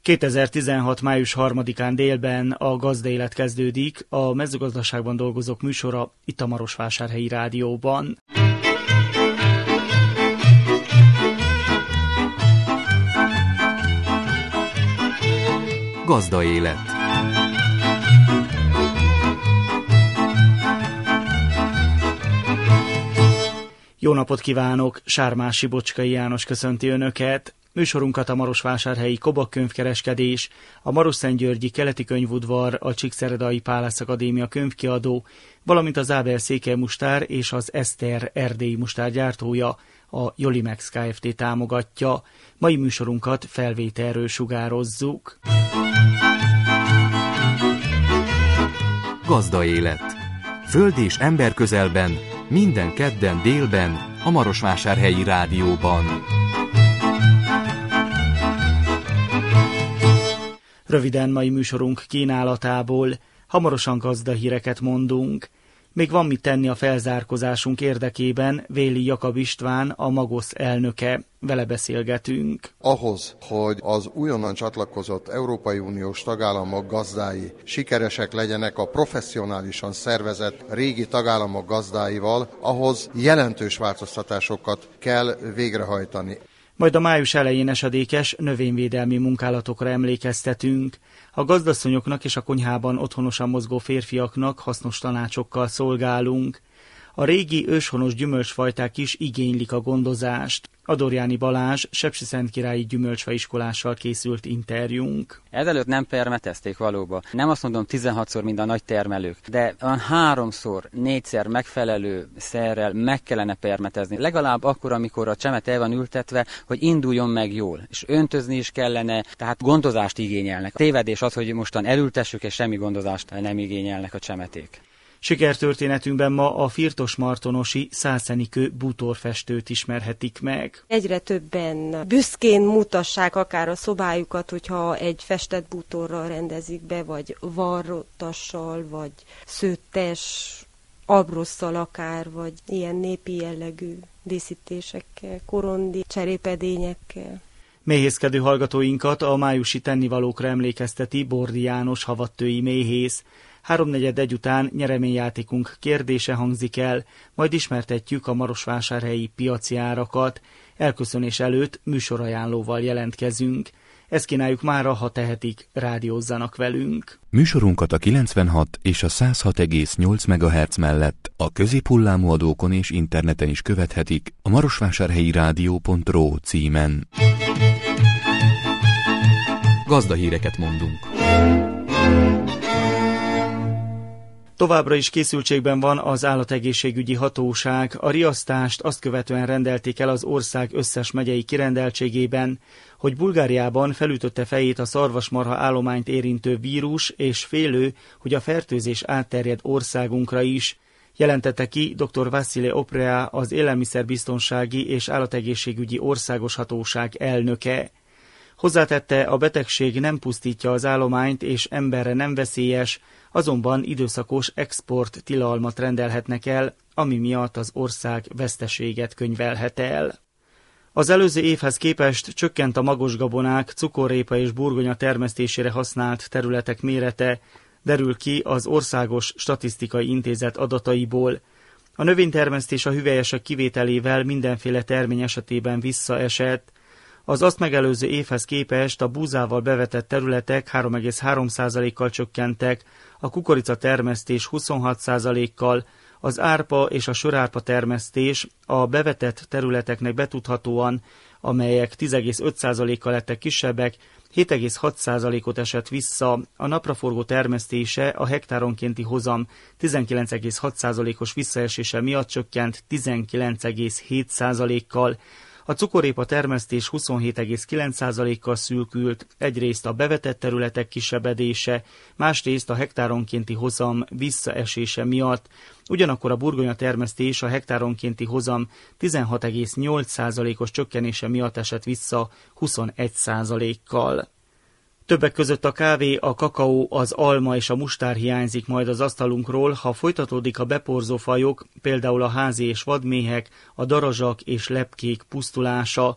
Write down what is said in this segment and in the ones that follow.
2016. május 3-án délben a Gazdaélet kezdődik, a mezőgazdaságban dolgozók műsora itt a Marosvásárhelyi Rádióban. Gazdaélet. Jó napot kívánok! Sármási Bocskai János köszönti Önöket. Műsorunkat a Marosvásárhelyi Kobak könyvkereskedés, a Marosszentgyörgyi Keleti Könyvudvar, a Csíkszeredai Pálász Akadémia könyvkiadó, valamint az Ábel Székely Mustár és az Eszter erdélyi mustár gyártója, a Jolimex Kft. Támogatja. Mai műsorunkat felvételről sugározzuk. Gazdaélet. Föld és ember közelben, minden kedden délben, a Marosvásárhelyi Rádióban. Röviden mai műsorunk kínálatából, hamarosan gazdahíreket mondunk. Még van mit tenni a felzárkózásunk érdekében, Véli Jakab István, a Magosz elnöke. Vele beszélgetünk. Ahhoz, hogy az újonnan csatlakozott Európai Uniós tagállamok gazdái sikeresek legyenek a professzionálisan szervezett régi tagállamok gazdáival, ahhoz jelentős változtatásokat kell végrehajtani. Majd a május elején esedékes növényvédelmi munkálatokra emlékeztetünk. A gazdasszonyoknak és a konyhában otthonosan mozgó férfiaknak hasznos tanácsokkal szolgálunk. A régi őshonos gyümölcsfajták is igénylik a gondozást. Adorjáni Balázs, sepsiszentkirályi gyümölcsfaiskolással készült interjúnk. Ezelőtt nem permetezték valóban. Nem azt mondom 16-szor, mint a nagy termelők, de olyan 3-szor, 4-szer megfelelő szerrel meg kellene permetezni. Legalább akkor, amikor a csemet el van ültetve, hogy induljon meg jól. És öntözni is kellene, tehát gondozást igényelnek. A tévedés az, hogy mostan elültessük, és semmi gondozást nem igényelnek a csemeték. Sikertörténetünkben ma a Firtos-Martonosi Szászenikő bútorfestőt ismerhetik meg. Egyre többen büszkén mutassák akár a szobájukat, hogyha egy festett bútorral rendezik be, vagy varrottassal, vagy szőttes abrosszal akár, vagy ilyen népi jellegű díszítésekkel, korondi cserépedényekkel. Méhészkedő hallgatóinkat a májusi tennivalókra emlékezteti Bordi János havattői méhész. 3:45 után nyereményjátékunk kérdése hangzik el, majd ismertetjük a marosvásárhelyi piaci árakat. Elköszönés előtt műsorajánlóval jelentkezünk. Ezt kínáljuk mára, ha tehetik, rádiózzanak velünk. Műsorunkat a 96 és a 106,8 MHz mellett a középhullámú adókon és interneten is követhetik a marosvásárhelyirádió.ro címen. Gazdahíreket mondunk. Továbbra is készültségben van az állategészségügyi hatóság. A riasztást azt követően rendelték el az ország összes megyei kirendeltségében, hogy Bulgáriában felütötte fejét a szarvasmarha állományt érintő vírus, és félő, hogy a fertőzés átterjed országunkra is. Jelentette ki dr. Vasile Oprea, az Élelmiszerbiztonsági és Állategészségügyi Országos Hatóság elnöke. Hozzátette, a betegség nem pusztítja az állományt és emberre nem veszélyes, azonban időszakos export tilalmat rendelhetnek el, ami miatt az ország veszteséget könyvelhet el. Az előző évhez képest csökkent a magosgabonák, cukorrépa és burgonya termesztésére használt területek mérete, derül ki az Országos Statisztikai Intézet adataiból. A növénytermesztés a hüvelyesek kivételével mindenféle termény esetében visszaesett. Az azt megelőző évhez képest a búzával bevetett területek 3,3%-kal csökkentek, a kukorica termesztés 26%-kal, az árpa és a sörárpa termesztés a bevetett területeknek betudhatóan, amelyek 10,5%-kal lettek kisebbek, 7,6%-ot esett vissza, a napraforgó termesztése a hektáronkénti hozam 19,6%-os visszaesése miatt csökkent 19,7%-kal, a cukorrépa termesztés 27,9%-kal szűkült, egyrészt a bevetett területek kisebbedése, másrészt a hektáronkénti hozam visszaesése miatt, ugyanakkor a burgonya termesztés a hektáronkénti hozam 16,8%-os csökkenése miatt esett vissza 21%-kal. Többek között a kávé, a kakaó, az alma és a mustár hiányzik majd az asztalunkról, ha folytatódik a beporzó fajok, például a házi és vadméhek, a darazsak és lepkék pusztulása.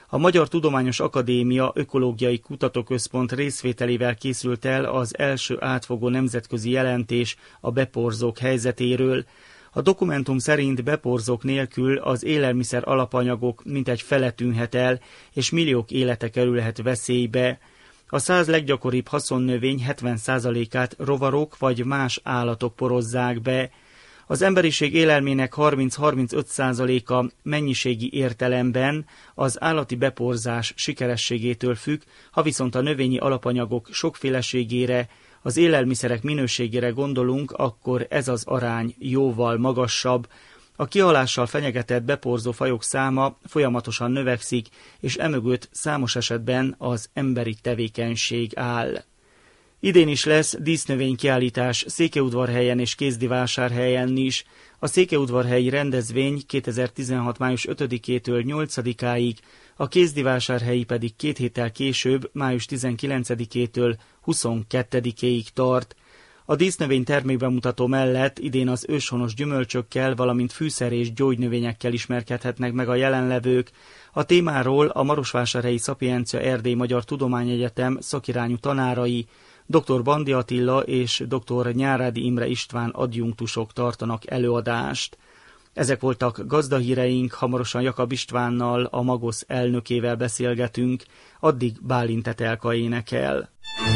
A Magyar Tudományos Akadémia Ökológiai Kutatóközpont részvételével készült el az első átfogó nemzetközi jelentés a beporzók helyzetéről. A dokumentum szerint beporzók nélkül az élelmiszer alapanyagok mintegy fele tűnhet el, és milliók élete kerülhet veszélybe. A 100 leggyakoribb haszonnövény 70%-át rovarok vagy más állatok porozzák be. Az emberiség élelmének 30-35%-a mennyiségi értelemben az állati beporzás sikerességétől függ, ha viszont a növényi alapanyagok sokféleségére, az élelmiszerek minőségére gondolunk, akkor ez az arány jóval magasabb. A kihalással fenyegetett beporzó fajok száma folyamatosan növekszik, és emögött számos esetben az emberi tevékenység áll. Idén is lesz dísznövénykiállítás Székelyudvarhelyen és Kézdivásárhelyen is. A székelyudvarhelyi rendezvény 2016. május 5-től 8-áig, a kézdivásárhelyi pedig 2 héttel később, május 19-től 22-ig tart. A dísznövény termékbemutató mellett idén az őshonos gyümölcsökkel, valamint fűszer- és gyógynövényekkel ismerkedhetnek meg a jelenlevők. A témáról a Marosvásárhelyi Szapiencia Erdély Magyar Tudományegyetem szakirányú tanárai, dr. Bandi Attila és dr. Nyárádi Imre István adjunktusok tartanak előadást. Ezek voltak gazdahíreink, hamarosan Jakab Istvánnal, a Magosz elnökével beszélgetünk, addig Bálint Etelka énekel.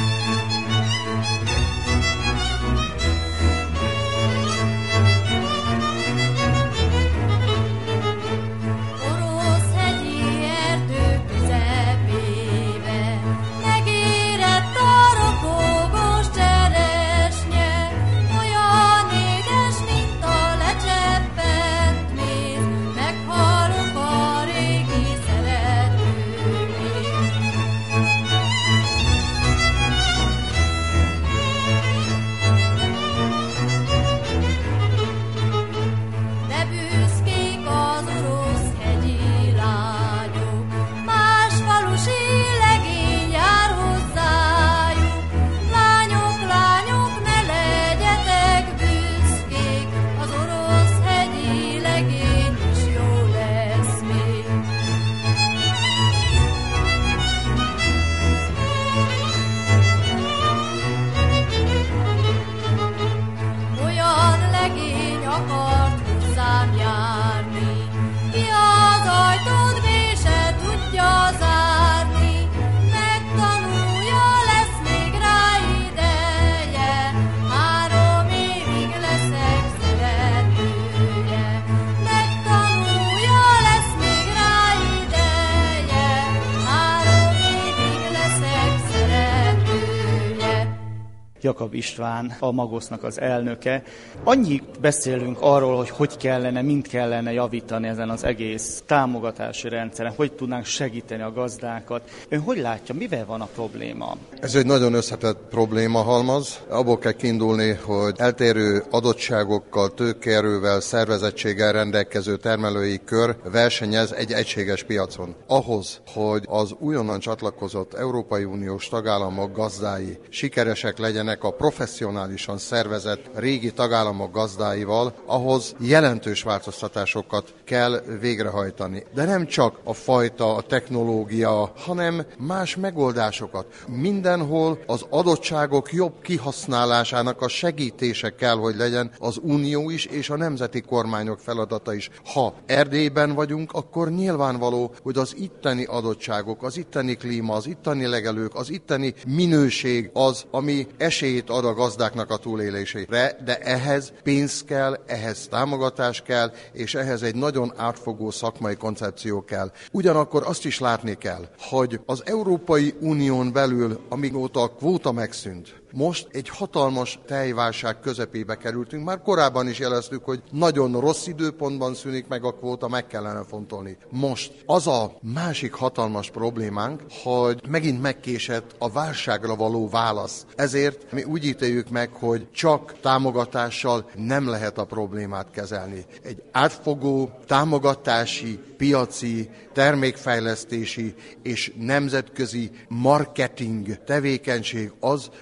Jakab István, a Magosznak az elnöke. Annyit beszélünk arról, hogy kellene, mind kellene javítani ezen az egész támogatási rendszeren, hogy tudnánk segíteni a gazdákat. Ön hogy látja, mivel van a probléma? Ez egy nagyon összetett problémahalmaz. Abból kell kiindulni, hogy eltérő adottságokkal, tőkeerővel, szervezettséggel rendelkező termelői kör versenyez egy egységes piacon. Ahhoz, hogy az újonnan csatlakozott Európai Uniós tagállamok gazdái sikeresek legyenek a professzionálisan szervezett régi tagállamok gazdáival, ahhoz jelentős változtatásokat kell végrehajtani. De nem csak a fajta, a technológia, hanem más megoldásokat. Mindenhol az adottságok jobb kihasználásának a segítése kell, hogy legyen az unió is és a nemzeti kormányok feladata is. Ha Erdélyben vagyunk, akkor nyilvánvaló, hogy az itteni adottságok, az itteni klíma, az itteni legelők, az itteni minőség az, ami esélyt ad a gazdáknak a túlélésére, de ehhez pénz kell, ehhez támogatás kell, és ehhez egy nagyon átfogó szakmai koncepció kell. Ugyanakkor azt is látni kell, hogy az Európai Unión belül, amióta a kvóta megszűnt, most egy hatalmas tejválság közepébe kerültünk. Már korábban is jeleztük, hogy nagyon rossz időpontban szűnik meg a kvóta, meg kellene fontolni. Most az a másik hatalmas problémánk, hogy megint megkésett a válságra való válasz. Ezért mi úgy ítéljük meg, hogy csak támogatással nem lehet a problémát kezelni. Egy átfogó támogatási, piaci, termékfejlesztési és nemzetközi marketing tevékenység az, ami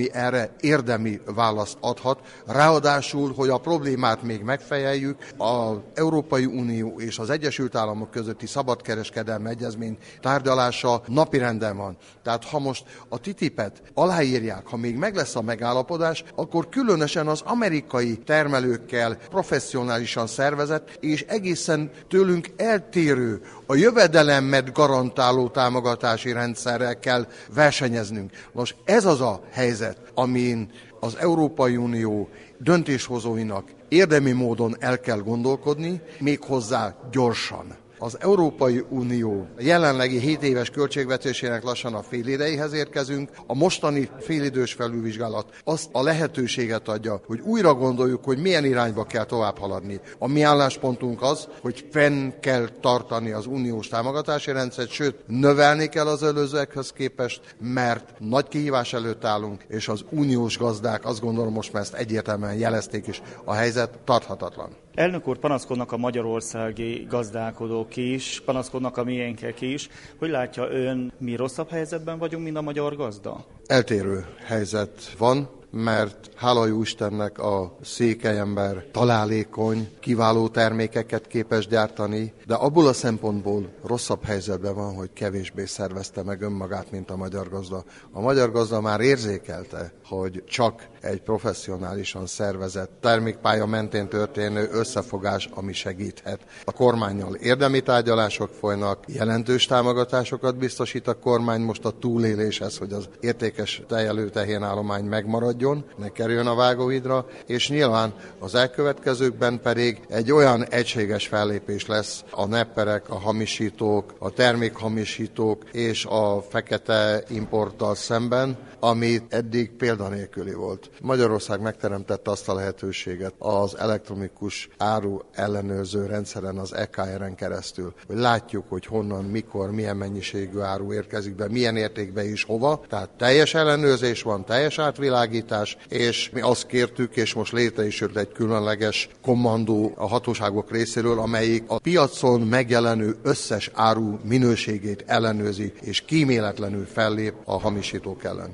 ami erre érdemi választ adhat. Ráadásul, hogy a problémát még megfejeljük, az Európai Unió és az Egyesült Államok közötti szabadkereskedelmi egyezmény tárgyalása napirenden van. Tehát ha most a TTIP-et aláírják, ha még meg lesz a megállapodás, akkor különösen az amerikai termelőkkel professzionálisan szervezett és egészen tőlünk eltérő, a jövedelemet garantáló támogatási rendszerrel kell versenyeznünk. Most ez az a helyzet, amin az Európai Unió döntéshozóinak érdemi módon el kell gondolkodni, méghozzá gyorsan. Az Európai Unió jelenlegi 7 éves költségvetésének lassan a félidejéhez érkezünk. A mostani félidős felülvizsgálat azt a lehetőséget adja, hogy újra gondoljuk, hogy milyen irányba kell tovább haladni. A mi álláspontunk az, hogy fenn kell tartani az uniós támogatási rendszert, sőt, növelni kell az előzőekhez képest, mert nagy kihívás előtt állunk, és az uniós gazdák, azt gondolom most már ezt egyértelműen jelezték is, a helyzet tarthatatlan. Elnök úr, panaszkodnak a magyarországi gazdálkodók is, panaszkodnak a miénkek is. Hogy látja ön, mi rosszabb helyzetben vagyunk, mint a magyar gazda? Eltérő helyzet van, mert hála jó Istennek a székelyember találékony, kiváló termékeket képes gyártani, de abból a szempontból rosszabb helyzetben van, hogy kevésbé szervezte meg önmagát, mint a magyar gazda. A magyar gazda már érzékelte, hogy csak egy professzionálisan szervezett termékpálya mentén történő összefogás, ami segíthet. A kormánnyal érdemi tárgyalások folynak, jelentős támogatásokat biztosít a kormány most a túléléshez, hogy az értékes tejelő-tehénállomány megmaradjon, ne kerüljön a vágóhídra, és nyilván az elkövetkezőkben pedig egy olyan egységes fellépés lesz a nepperek, a hamisítók, a termékhamisítók és a fekete importtal szemben, ami eddig példanélküli volt. Magyarország megteremtette azt a lehetőséget az elektronikus áru ellenőrző rendszeren, az EKR-en keresztül, hogy látjuk, hogy honnan, mikor, milyen mennyiségű áru érkezik be, milyen értékbe és hova. Tehát teljes ellenőrzés van, teljes átvilágítás, és mi azt kértük, és most létre is jött egy különleges kommandó a hatóságok részéről, amelyik a piacon megjelenő összes áru minőségét ellenőrzi, és kíméletlenül fellép a hamisítók ellen.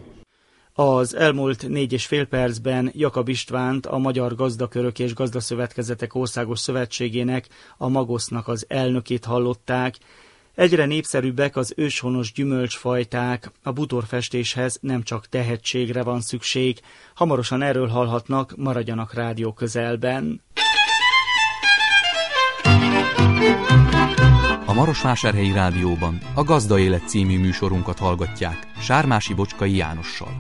Az elmúlt 4,5 percben Jakab Istvánt, a Magyar Gazdakörök és Gazdaszövetkezetek Országos Szövetségének, a Magosznak az elnökét hallották. Egyre népszerűbbek az őshonos gyümölcsfajták, a bútorfestéshez nem csak tehetségre van szükség. Hamarosan erről hallhatnak, maradjanak rádió közelben. A Marosvásárhelyi Rádióban a Gazda Élet című műsorunkat hallgatják Sármási Bocskai Jánossal.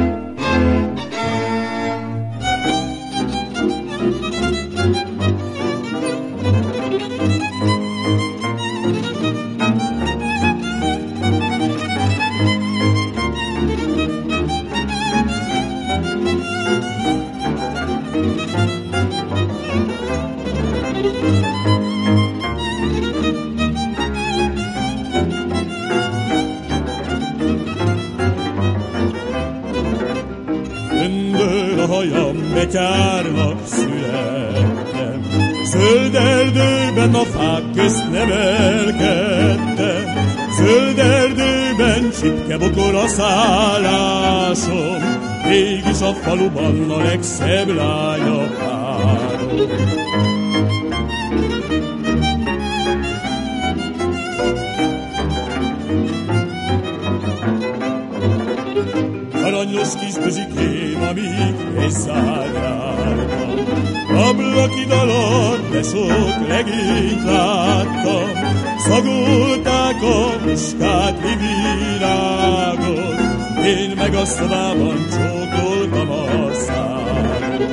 Betyárnak születtem, zöld erdőben a fák közt nevelkedtem, zöld erdőben csipkebokor a szállásom, mégis a faluban a legszebb lány a párom. Aranyos kis bözsikém, amíg egy szárjártam, ablakid alatt de sok legényt láttam, szagolták a muskáti virágot, én meg a szobában csókoltam a szágot.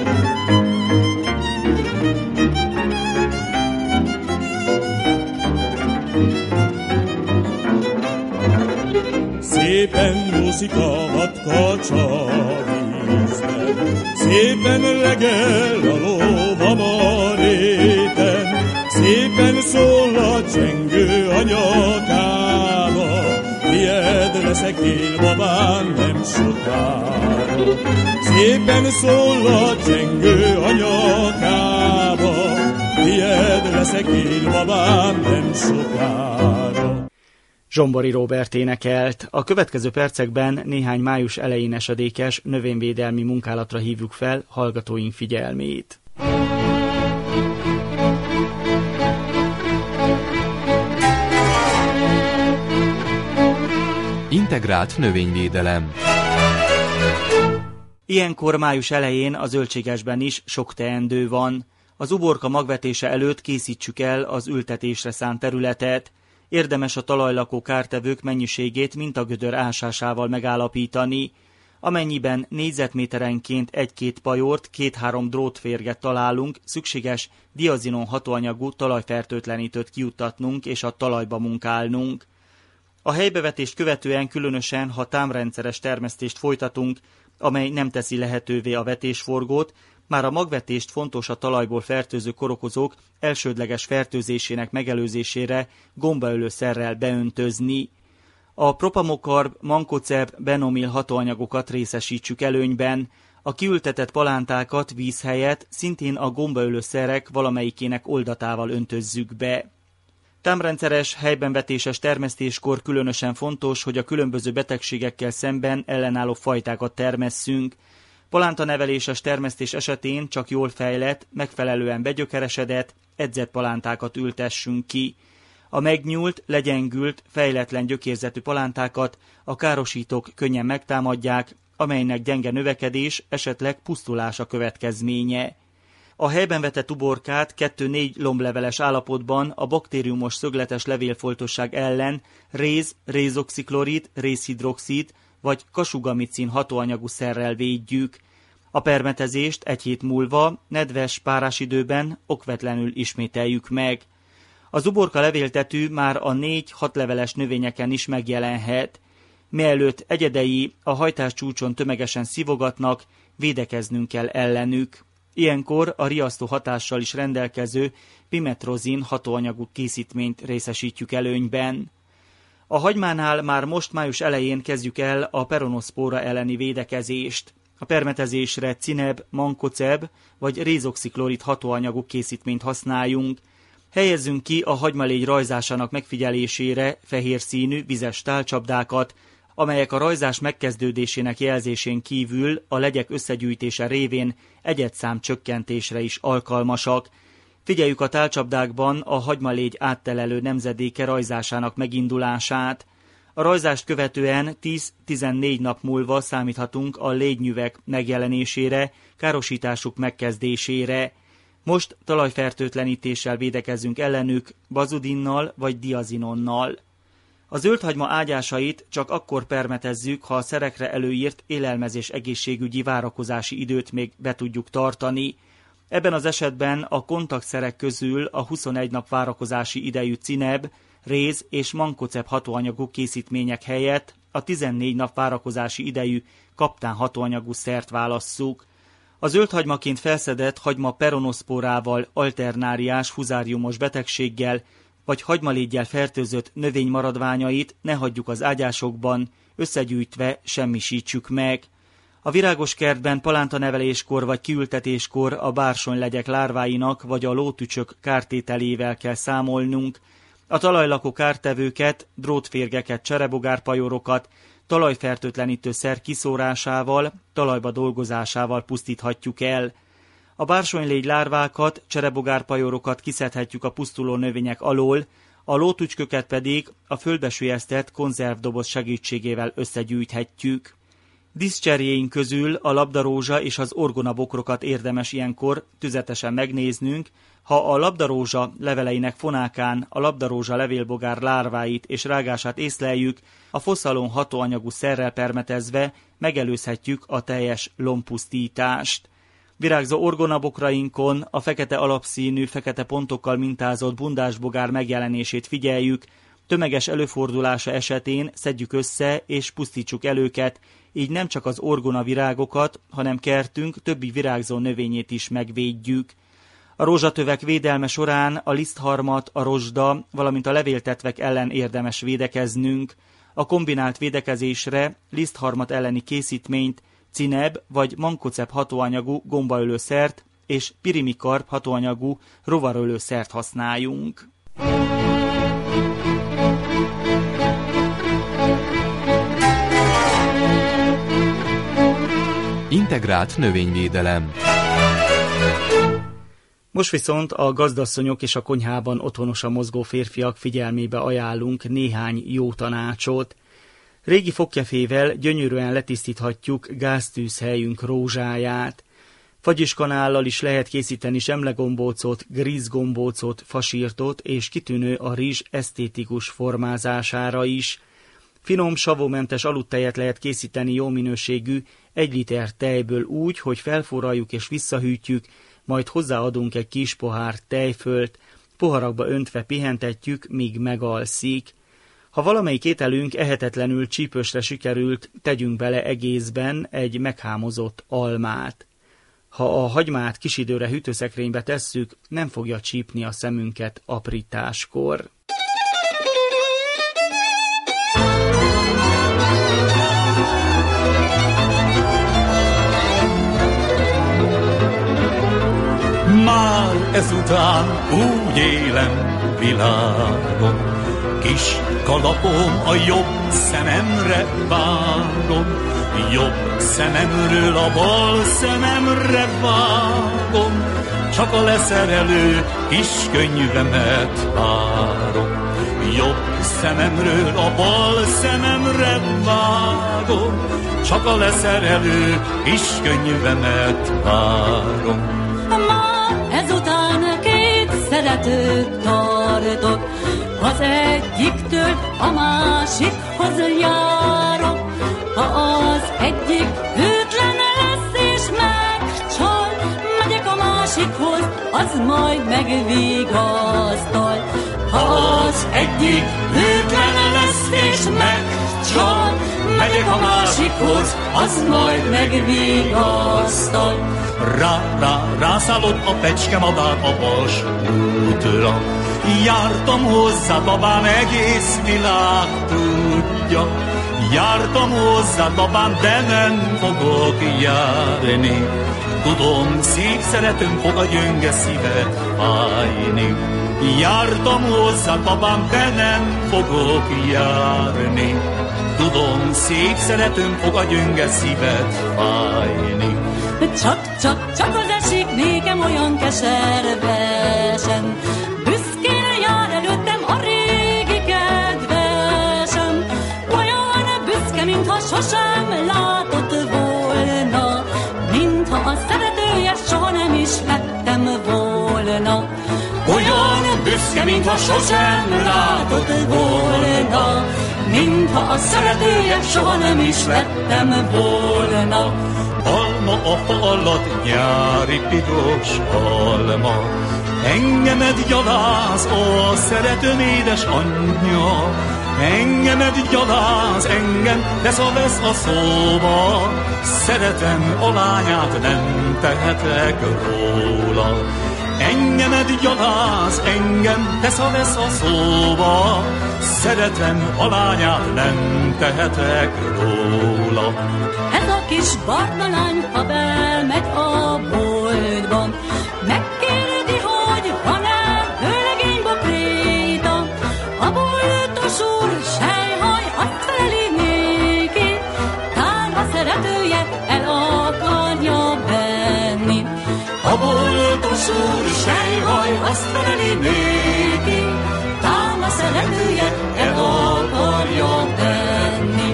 Szépen úszik a vadkacsa vízben, szépen legel a lóvam a réten, szépen szól a csengő a nyakába, tied leszek én, babám, nem sokára. Szépen szól a csengő a nyakába, tied leszek én, babám, nem sokára. Zsombori Róbert énekelt. A következő percekben néhány május elején esedékes növényvédelmi munkálatra hívjuk fel hallgatóink figyelmét. Integrált növényvédelem. Ilyenkor május elején a zöldségesben is sok teendő van. Az uborka magvetése előtt készítsük el az ültetésre szánt területet. Érdemes a talajlakó kártevők mennyiségét mintagödör ásásával megállapítani. Amennyiben négyzetméterenként 1-2 pajort, 2-3 drótférget találunk, szükséges diazinon hatóanyagú talajfertőtlenítőt kijuttatnunk és a talajba munkálnunk. A helybevetést követően, különösen ha támrendszeres termesztést folytatunk, amely nem teszi lehetővé a vetésforgót, már a magvetést fontos a talajból fertőző korokozók elsődleges fertőzésének megelőzésére gombaölőszerrel beöntözni. A propamokarb, mankoceb, benomil hatóanyagokat részesítsük előnyben, a kiültetett palántákat víz helyett szintén a gombaölőszerek valamelyikének oldatával öntözzük be. Támrendszeres, helyben vetéses termesztéskor különösen fontos, hogy a különböző betegségekkel szemben ellenálló fajtákat termesszünk. Palántaneveléses termesztés esetén csak jól fejlett, megfelelően begyökeresedett, edzett palántákat ültessünk ki. A megnyúlt, legyengült, fejletlen gyökérzetű palántákat a károsítók könnyen megtámadják, amelynek gyenge növekedés, esetleg pusztulása következménye. A helyben vetett uborkát 2-4 lombleveles állapotban a baktériumos szögletes levélfoltosság ellen réz, rézoxiklorid, rézhidroxid vagy kasugamicin hatóanyagú szerrel védjük. A permetezést 1 hét múlva, nedves párás időben okvetlenül ismételjük meg. Az uborka levéltető már a 4-6 leveles növényeken is megjelenhet. Mielőtt egyedei a hajtáscsúcson tömegesen szivogatnak, védekeznünk kell ellenük. Ilyenkor a riasztó hatással is rendelkező pimetrozin hatóanyagú készítményt részesítjük előnyben. A hagymánál már most május elején kezdjük el a peronoszpóra elleni védekezést. A permetezésre cineb, mankoceb vagy rézoxiklorid hatóanyagú készítményt használjunk. Helyezzünk ki a hagymalégy rajzásának megfigyelésére fehér színű vizes tálcsapdákat, amelyek a rajzás megkezdődésének jelzésén kívül a legyek összegyűjtése révén egyedszám csökkentésre is alkalmasak. Figyeljük a tálcsapdákban a hagymalégy áttelelő nemzedéke rajzásának megindulását. A rajzást követően 10-14 nap múlva számíthatunk a légynyüvek megjelenésére, károsításuk megkezdésére. Most talajfertőtlenítéssel védekezzünk ellenük, bazudinnal vagy diazinonnal. A zöldhagyma ágyásait csak akkor permetezzük, ha a szerekre előírt élelmezés egészségügyi várakozási időt még be tudjuk tartani. Ebben az esetben a kontaktszerek közül a 21 nap várakozási idejű cineb, réz és mankoceb hatóanyagú készítmények helyett a 14 nap várakozási idejű kaptán hatóanyagú szert válasszuk. A zöldhagymaként felszedett hagyma peronoszpórával, alternáriás fuzáriumos betegséggel vagy hagymaléggyel fertőzött növény maradványait ne hagyjuk az ágyásokban, összegyűjtve semmisítsük meg. A virágos kertben palántaneveléskor vagy kiültetéskor a bársonylegyek lárváinak vagy a lótücsök kártételével kell számolnunk. A talajlakó kártevőket, drótférgeket, cserebogárpajorokat talajfertőtlenítő szer kiszórásával, talajba dolgozásával pusztíthatjuk el. A bársonylégy lárvákat, cserebogárpajorokat kiszedhetjük a pusztuló növények alól, a lótücsköket pedig a földbe süllyesztett konzervdoboz segítségével összegyűjthetjük. Díszcserjéink közül a labdarózsa és az orgonabokrokat érdemes ilyenkor tüzetesen megnéznünk, ha a labdarózsa leveleinek fonákán a labdarózsa levélbogár lárváit és rágását észleljük, a foszalon hatóanyagú szerrel permetezve megelőzhetjük a teljes lombpusztítást. Virágzó orgonabokrainkon a fekete alapszínű, fekete pontokkal mintázott bundásbogár megjelenését figyeljük, tömeges előfordulása esetén szedjük össze és pusztítsuk el őket, így nem csak az orgonavirágokat, hanem kertünk többi virágzó növényét is megvédjük. A rózsatövek védelme során a lisztharmat, a rozsda, valamint a levéltetvek ellen érdemes védekeznünk. A kombinált védekezésre lisztharmat elleni készítményt, cineb vagy mankoceb hatóanyagú gombaölőszert és pirimikarb hatóanyagú rovarölőszert használjunk. Integrált növényvédelem. Most viszont a gazdasszonyok és a konyhában otthonosan mozgó férfiak figyelmébe ajánlunk néhány jó tanácsot. Régi fogkefével gyönyörűen letisztíthatjuk gáztűzhelyünk rózsáját. Fagyiskanállal is lehet készíteni zsemlegombócot, grízgombócot, fasírtot, és kitűnő a rizs esztétikus formázására is. Finom, savómentes aludtejet lehet készíteni jó minőségű 1 liter tejből úgy, hogy felforraljuk és visszahűtjük, majd hozzáadunk egy kis pohár tejfölt, poharakba öntve pihentetjük, míg megalszik. Ha valamelyik ételünk ehetetlenül csípősre sikerült, tegyünk bele egészben egy meghámozott almát. Ha a hagymát kis időre hűtőszekrénybe tesszük, nem fogja csípni a szemünket aprításkor. Már ezután úgy élem világom, kis kalapom a jobb szememre vágom, jobb szememről a bal szememre vágom, csak a leszerelő kis könyvemet várom. Jobb szememről a bal szememre vágom, csak a leszerelő kis könyvemet várom. Ezután 2 szeretőt tartok, az egyiktől a másikhoz járok. Ha az egyik hűtlen lesz és megcsal, megyek a másikhoz, az majd megvigasztal. Ha az egyik hűtlen lesz és megcsal, megyek a másikhoz, az majd megvigasztal. Rászállott a pecskemadár a Vas útra. Jártam hozzá, babám, egész világ tudja. Jártam hozzá, babám, de nem fogok járni. Tudom, szép szeretőm, fog a gyönge szíved fájni. Jártam hozzá, babám, de nem fogok járni. Tudom, szép szeretőm, fog a gyönge szíved fájni. Csak az esik nékem olyan keservesen, büszkén jár előttem a régi kedvesem. Olyan büszke, mintha sosem látott volna, mintha a szeretője soha nem is lettem volna. Olyan büszke, mintha sosem látott volna, mintha a szeretője soha nem is lettem volna. Alma a fa alatt, nyári piros alma, engemet gyaláz, ó, szeretőm édes anyja. Engemet gyaláz, engem tesz a vesz a szóba, szeretem a lányát, nem tehetek róla. Engemet gyaláz, engem tesz a vesz a szóba, szeretem a lányát, nem tehetek róla. Ez a kis barna lány, ha bemegy a boltban, megkérdezi, hogy van-e vőlegény bokréta. A boltos úr sejhaj, azt feleli néki, tán a szeretője el akarja venni. A boltos úr sejhaj, azt feleli néki, tán a szeretője el akarja venni.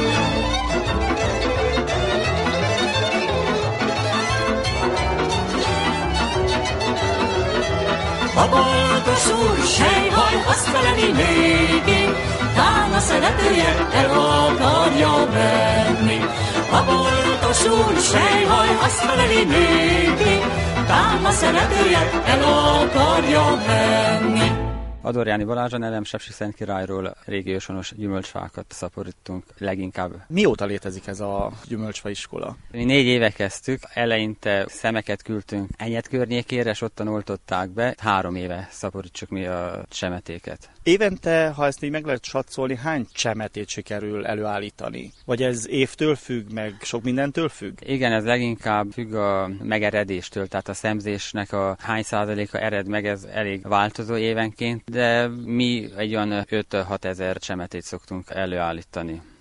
A boltos úr sejhaj, azt feleli néki, tán a szeretője el akarja venni. A boltos úr sejhaj, azt feleli néki, tán a szeretője el akarja venni. Adorjáni Balázson, Elem Sepsiszent királyról régi őshonos gyümölcsfákat szaporítunk leginkább. Mióta létezik ez a gyümölcsfaiskola? Mi 4 éve kezdtük, eleinte szemeket küldtünk Enyed környékére, és ottan oltották be. 3 éve szaporítsuk mi a csemetéket. Évente, ha ezt így meg lehet satszolni, hány csemetét sikerül előállítani? Vagy ez évtől függ, meg sok mindentől függ? Igen, ez leginkább függ a megeredéstől, tehát a szemzésnek a hány százaléka ered meg, ez elég változó évenként, de mi egy olyan 5-6 ezer csemetét szoktunk előállítani.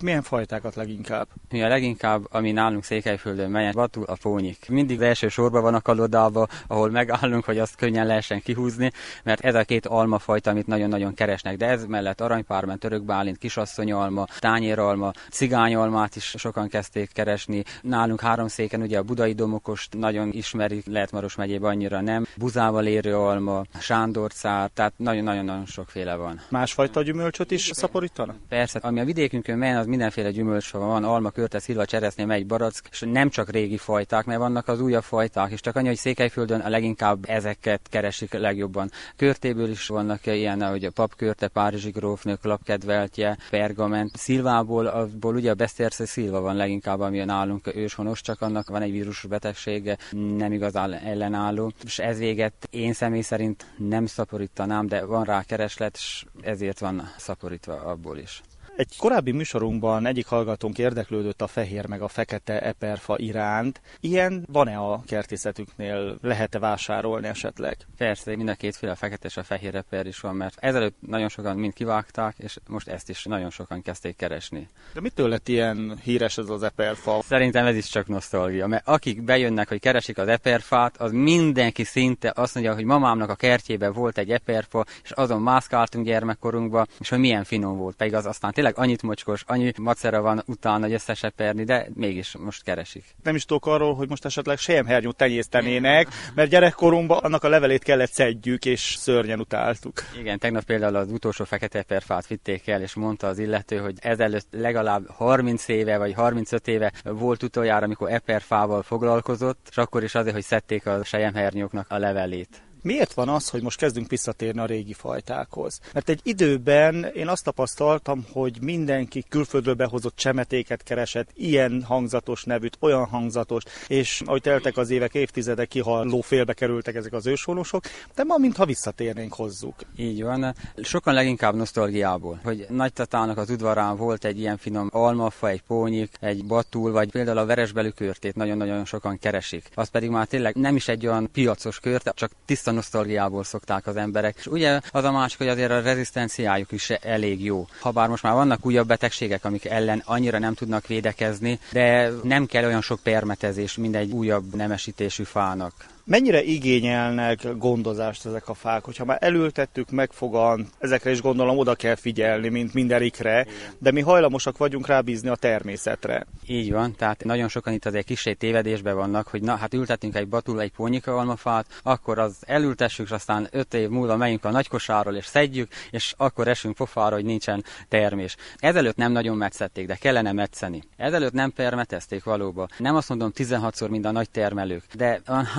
milyen fajtákat leginkább? Mi a leginkább, ami nálunk Székelyföldön megy, vatul a pónyik. Mindig az első sorban van a kalodába, ahol megállunk, hogy azt könnyen lehessen kihúzni, mert ez a két almafajta, amit nagyon-nagyon keresnek. De ez mellett aranypárment, törökbálint, kisasszonyalma, tányéralma, cigányalmát is sokan kezdték keresni. Nálunk Háromszéken ugye a budai domokost nagyon ismerik, Lehet-Maros megyében annyira nem. Buzával érő alma, sándorcár, tehát nagyon-nagyon sokféle van. Másfajta gyümölcsöt is szaporítanak? Persze, ami a vidékünkön megy, az mindenféle gyümölcs van, alma, körte, szilva, cseresznye, megy, barack, és nem csak régi fajták, mert vannak az újabb fajták, és csak annyi, hogy Székelyföldön a leginkább ezeket keresik legjobban. Körtéből is vannak ilyen, ahogy a papkörte, párizsi grófnő, klapkedveltje, pergament. Szilvából, abból ugye a Beszterce szilva van leginkább, ami nálunk őshonos, csak annak van egy vírus betegsége, nem igazán ellenálló. És ez véget én személy szerint nem szaporítanám, de van rá kereslet, és ezért van szaporítva abból is. Egy korábbi műsorunkban egyik hallgatónk érdeklődött a fehér meg a fekete eperfa iránt. Ilyen van-e a kertészetüknél? Lehet-e vásárolni esetleg? Persze, mind a kétféle, a fekete és a fehér eper is van, mert ezelőtt nagyon sokan mind kivágták, és most ezt is nagyon sokan kezdték keresni. De mitől lett ilyen híres ez az eperfa? Szerintem ez is csak nosztalgia, mert akik bejönnek, hogy keresik az eperfát, az mindenki szinte azt mondja, hogy mamámnak a kertjében volt egy eperfa, és azon mászkáltunk gyermekkorunkban, és hogy milyen finom volt, pedig az aztán tényleg annyit mocskos, annyi macera van utána, hogy összeseperni, de mégis most keresik. Nem is tudok arról, hogy most esetleg selyemhernyót tenyésztenének, mert gyerekkorunkban annak a levelét kellett szedjük, és szörnyen utáltuk. Igen, tegnap például az utolsó fekete eperfát vitték el, és mondta az illető, hogy ezelőtt legalább 30 éve, vagy 35 éve volt utoljára, amikor eperfával foglalkozott, és akkor is azért, hogy szedték a selyemhernyóknak a levelét. Miért van az, hogy most kezdünk visszatérni a régi fajtákhoz? Mert egy időben én azt tapasztaltam, hogy mindenki külföldről behozott csemetéket keresett, ilyen hangzatos nevűt, olyan hangzatos, és ahogy teltek az évek, évtizedek, kihalló félbe kerültek ezek az őshonosok, de ma mintha visszatérnénk hozzuk. Így van. Sokan leginkább nosztalgiából, hogy nagytatának az udvarán volt egy ilyen finom almafa, egy pónyik, egy batul, vagy például a veresbelű körtét nagyon-nagyon sokan keresik. Az pedig már tényleg nem is egy olyan piacos kört, csak tiszta nosztalgiából szokták az emberek. És ugye az a másik, hogy azért a rezisztenciájuk is elég jó. Habár most már vannak újabb betegségek, amik ellen annyira nem tudnak védekezni, de nem kell olyan sok permetezés, mint egy újabb nemesítésű fának. Mennyire igényelnek gondozást ezek a fák? Hogyha már elültettük megfogan, ezekre is gondolom oda kell figyelni, mint mindenikre, de mi hajlamosak vagyunk rábízni a természetre. Így van, tehát nagyon sokan itt azért kissé tévedésben vannak, hogy na, hát ültetünk egy batul, egy pónyika almafát, akkor az elültessük, és aztán 5 év múlva megyünk a nagykosáról, és szedjük, és akkor esünk pofára, hogy nincsen termés. Ezelőtt nem nagyon metszették, de kellene metszeni. Ezelőtt nem permetezték valóban. Nem azt mondom 16-szor, mint a nagy termelők, de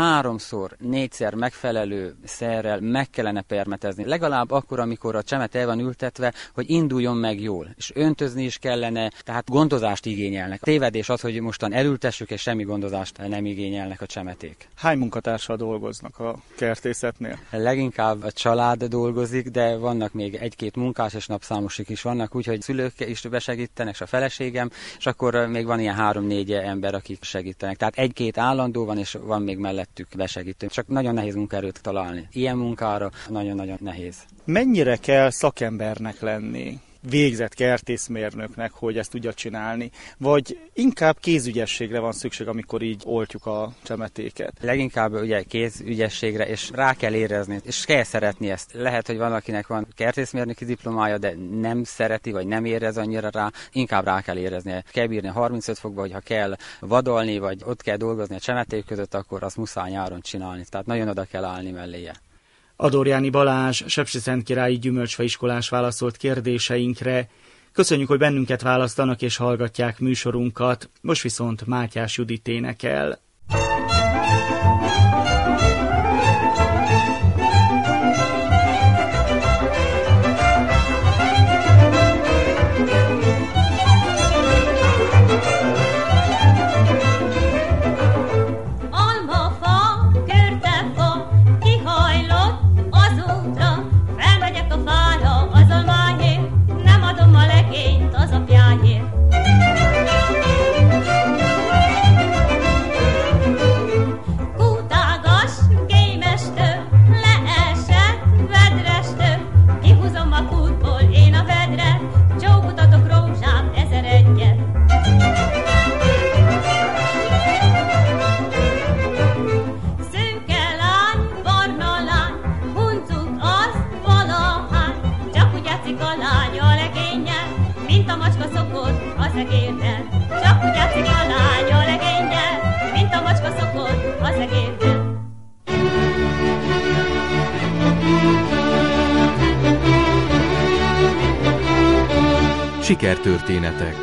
3-4-szer megfelelő szerrel meg kellene permetezni. Legalább akkor, amikor a csemet el van ültetve, hogy induljon meg jól. És öntözni is kellene, tehát gondozást igényelnek. A tévedés az, hogy mostan elültessük, és semmi gondozást nem igényelnek a csemeték. Hány munkatársal dolgoznak a kertészetnél? Leginkább a család dolgozik, de vannak még 1-2 munkás és napszámosik is vannak, úgyhogy szülők is besegítenek, és a feleségem, és akkor még van ilyen 3-4 ember, akik segítenek. Tehát 1-2 állandó van, és van még mellettük besegítő. Csak nagyon nehéz munkaerőt találni. Ilyen munkára nagyon-nagyon nehéz. Mennyire kell szakembernek lenni, végzett kertészmérnöknek, hogy ezt tudja csinálni, vagy inkább kézügyességre van szükség, amikor így oltjuk a csemetéket? Leginkább ugye kézügyességre, és rá kell érezni, és kell szeretni ezt. Lehet, hogy valakinek van kertészmérnöki diplomája, de nem szereti, vagy nem érez annyira rá, inkább rá kell érezni. Kell bírni 35 fokba, hogy ha kell vadolni, vagy ott kell dolgozni a csemeték között, akkor azt muszáj nyáron csinálni. Tehát nagyon oda kell állni melléje. Adorjáni Balázs, sepsiszentkirályi gyümölcsfaiskolás válaszolt kérdéseinkre. Köszönjük, hogy bennünket választanak és hallgatják műsorunkat. Most viszont Mátyás Judit énekel. Kútágat Sikertörténetek.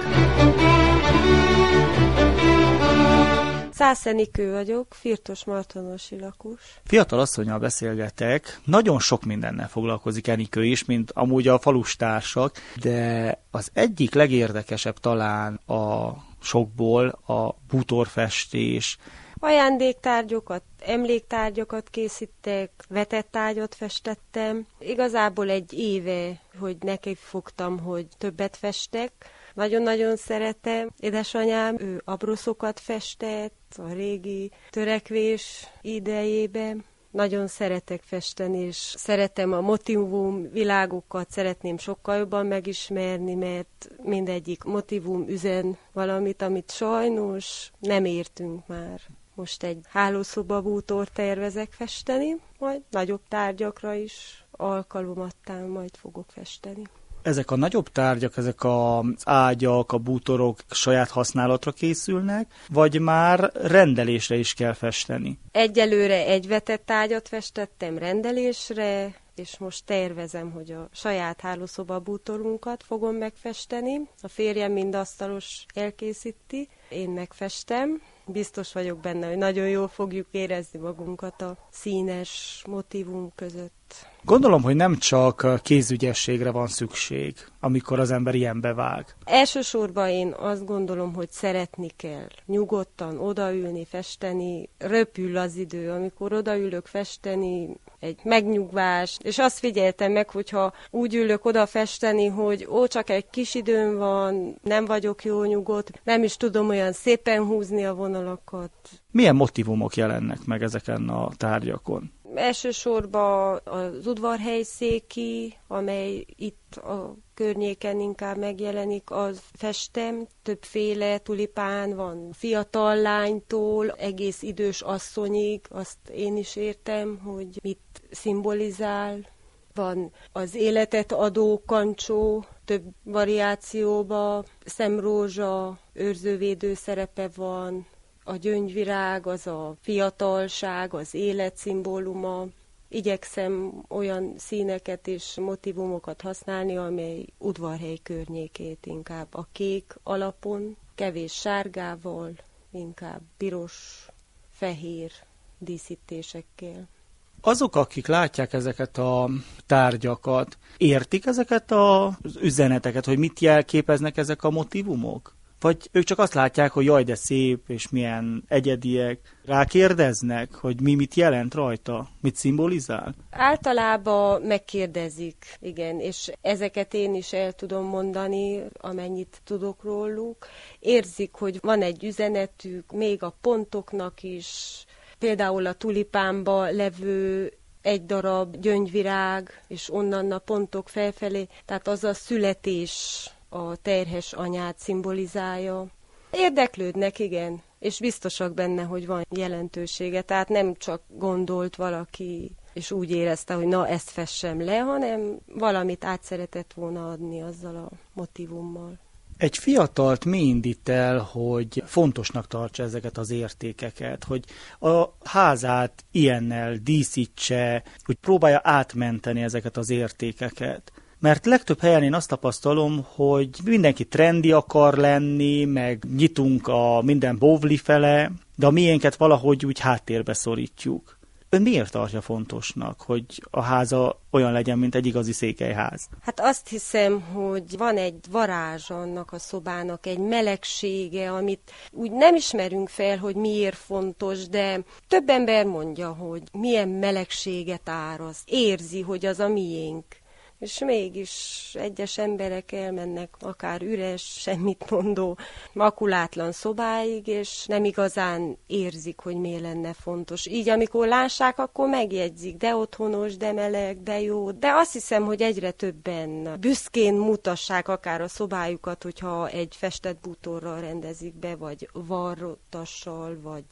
Szász Enikő vagyok, Firtos martonosi lakos. Fiatal asszonnyal beszélgetek, nagyon sok mindennel foglalkozik Enikő is, mint amúgy a falustársak, de az egyik legérdekesebb talán a sokból a bútorfestés. Ajándéktárgyokat, emléktárgyakat készítek, vetett ágyat festettem. Igazából egy éve, hogy neki fogtam, hogy többet festek. Nagyon-nagyon szeretem. Édesanyám, ő abroszokat festett a régi törekvés idejében. Nagyon szeretek festeni, és szeretem a motívum világokat, szeretném sokkal jobban megismerni, mert mindegyik motívum üzen valamit, amit sajnos nem értünk már. Most egy hálószoba bútort tervezek festeni, majd nagyobb tárgyakra is alkalomattán majd fogok festeni. Ezek a nagyobb tárgyak, ezek az ágyak, a bútorok saját használatra készülnek, vagy már rendelésre is kell festeni? Egyelőre egy vetett ágyat festettem rendelésre, és most tervezem, hogy a saját hálószoba bútorunkat fogom megfesteni. A férjem mind asztalos elkészíti, én megfestem. Biztos vagyok benne, hogy nagyon jól fogjuk érezni magunkat a színes motívum között. Gondolom, hogy nem csak kézügyességre van szükség, amikor az ember ilyenbe vág. Elsősorban én azt gondolom, hogy szeretni kell. Nyugodtan odaülni, festeni, röpül az idő. Amikor odaülök festeni, egy megnyugvás, és azt figyeltem meg, hogyha úgy ülök oda festeni, hogy csak egy kis időm van, nem vagyok jó nyugodt, nem is tudom olyan szépen húzni a vonalakat. Milyen motívumok jelennek meg ezeken a tárgyakon? Elsősorban az udvarhelyszéki, amely itt a környéken inkább megjelenik, az festem. Többféle tulipán van, fiatal lánytól egész idős asszonyig, azt én is értem, hogy mit szimbolizál. Van az életet adó kancsó, több variációba, szemrózsa, őrzővédő szerepe van. A gyöngyvirág, az a fiatalság, az élet szimbóluma. Igyekszem olyan színeket és motivumokat használni, amely udvarhely környékét inkább a kék alapon, kevés sárgával, inkább piros, fehér díszítésekkel. Azok, akik látják ezeket a tárgyakat, értik ezeket az üzeneteket, hogy mit jelképeznek ezek a motívumok? Vagy ők csak azt látják, hogy jaj, de szép, és milyen egyediek. Rákérdeznek, hogy mit jelent rajta, mit szimbolizál? Általában megkérdezik, igen, és ezeket én is el tudom mondani, amennyit tudok róluk. Érzik, hogy van egy üzenetük, még a pontoknak is, például a tulipánba levő egy darab gyöngyvirág, és onnan a pontok felfelé, tehát az a születés, a terhes anyát szimbolizálja. Érdeklődnek, igen, és biztosak benne, hogy van jelentősége, tehát nem csak gondolt valaki, és úgy érezte, hogy na, ezt fessem le, hanem valamit át szeretett volna adni azzal a motívummal. Egy fiatalt mi indít el, hogy fontosnak tartsa ezeket az értékeket, hogy a házát ilyennel díszítse, hogy próbálja átmenteni ezeket az értékeket? Mert legtöbb helyen én azt tapasztalom, hogy mindenki trendi akar lenni, meg nyitunk a minden bóvli fele, de a miénket valahogy úgy háttérbe szorítjuk. Ön miért tartja fontosnak, hogy a háza olyan legyen, mint egy igazi székelyház? Hát azt hiszem, hogy van egy varázs annak a szobának, egy melegsége, amit úgy nem ismerünk fel, hogy miért fontos, de több ember mondja, hogy milyen melegséget áraszt, érzi, hogy az a miénk. És mégis egyes emberek elmennek akár üres, semmit mondó, makulátlan szobáig, és nem igazán érzik, hogy miért lenne fontos. Így amikor lássák, akkor megjegyzik, de otthonos, de meleg, de jó. De azt hiszem, hogy egyre többen büszkén mutassák akár a szobájukat, hogyha egy festett bútorral rendezik be, vagy varrottassal, vagy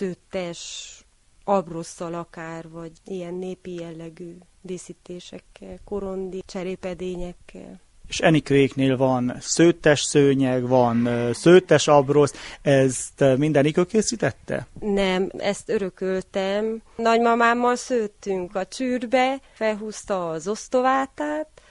szőttes abrosszal akár, vagy ilyen népi jellegű díszítésekkel, korondi cserépedényekkel. És Enikőéknél van szőttes szőnyeg, van szőttes abrosz, ezt minden Enikő készítette? Nem, ezt örököltem. Nagymamámmal szőttünk a csűrbe, felhúzta az osztovátát,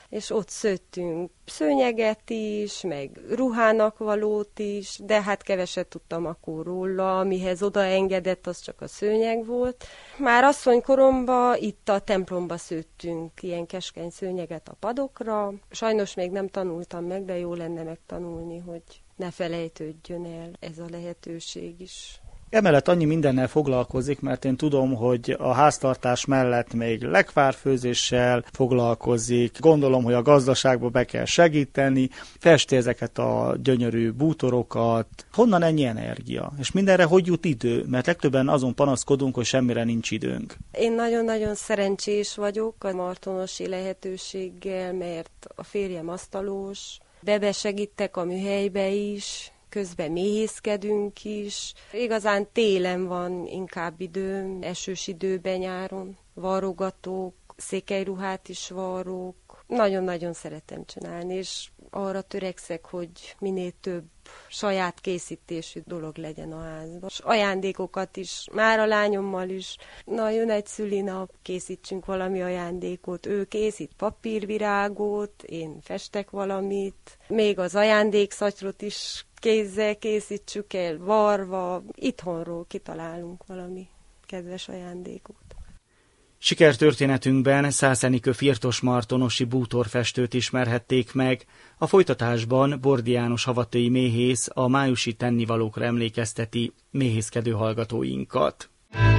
és ott szőttünk szőnyeget is, meg ruhának valót is, de hát keveset tudtam akkor róla, amihez odaengedett, az csak a szőnyeg volt. Már asszonykoromban itt a templomba szőttünk ilyen keskeny szőnyeget a padokra. Sajnos még nem tanultam meg, de jó lenne megtanulni, hogy ne felejtődjön el ez a lehetőség is. Emellett annyi mindennel foglalkozik, mert én tudom, hogy a háztartás mellett még lekvárfőzéssel foglalkozik. Gondolom, hogy a gazdaságba be kell segíteni, festi ezeket a gyönyörű bútorokat. Honnan ennyi energia? És mindenre hogy jut idő? Mert legtöbben azon panaszkodunk, hogy semmire nincs időnk. Én nagyon-nagyon szerencsés vagyok a martonosi lehetőséggel, mert a férjem asztalos, besegítek a műhelybe is, közben méhészkedünk is. Igazán télen van inkább idő, esős időben nyáron. Varrogatok, székelyruhát is varrok. Nagyon-nagyon szeretem csinálni, és arra törekszek, hogy minél több saját készítésű dolog legyen a házban. És ajándékokat is, már a lányommal is. Na, jön egy szülinap, készítsünk valami ajándékot. Ő készít papírvirágot, én festek valamit. Még az ajándékszatyrot is kézzel készítsük el, varva. Itthonról kitalálunk valami kedves ajándékot. Sikertörténetünkben Szász Enikő firtos martonosi bútorfestőt ismerhették meg. A folytatásban Bordi János havatői méhész a májusi tennivalókra emlékezteti méhészkedő hallgatóinkat.